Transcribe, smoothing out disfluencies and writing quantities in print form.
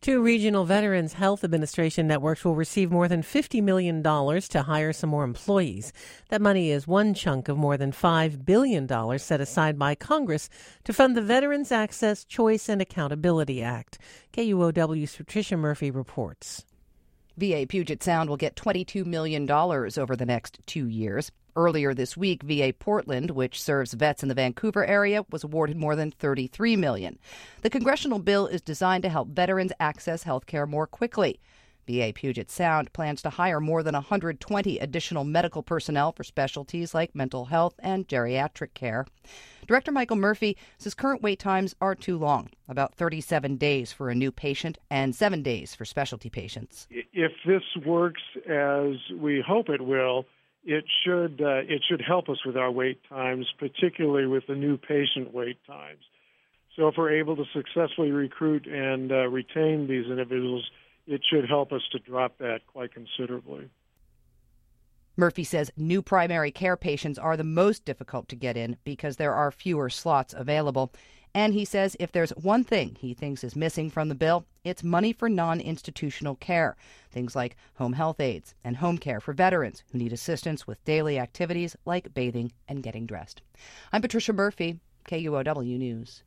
Two regional Veterans Health Administration networks will receive more than $50 million to hire some more employees. That money is one chunk of more than $5 billion set aside by Congress to fund the Veterans Access, Choice, and Accountability Act. KUOW's Patricia Murphy reports. VA Puget Sound will get $22 million over the next 2 years. Earlier this week, VA Portland, which serves vets in the Vancouver area, was awarded more than $33 million. The congressional bill is designed to help veterans access health care more quickly. VA Puget Sound plans to hire more than 120 additional medical personnel for specialties like mental health and geriatric care. Director Michael Murphy says current wait times are too long, about 37 days for a new patient and 7 days for specialty patients. If this works as we hope it will, it should help us with our wait times, particularly with the new patient wait times. So if we're able to successfully recruit and retain these individuals, it should help us to drop that quite considerably. Murphy says new primary care patients are the most difficult to get in because there are fewer slots available. And he says if there's one thing he thinks is missing from the bill, it's money for non-institutional care, things like home health aides and home care for veterans who need assistance with daily activities like bathing and getting dressed. I'm Patricia Murphy, KUOW News.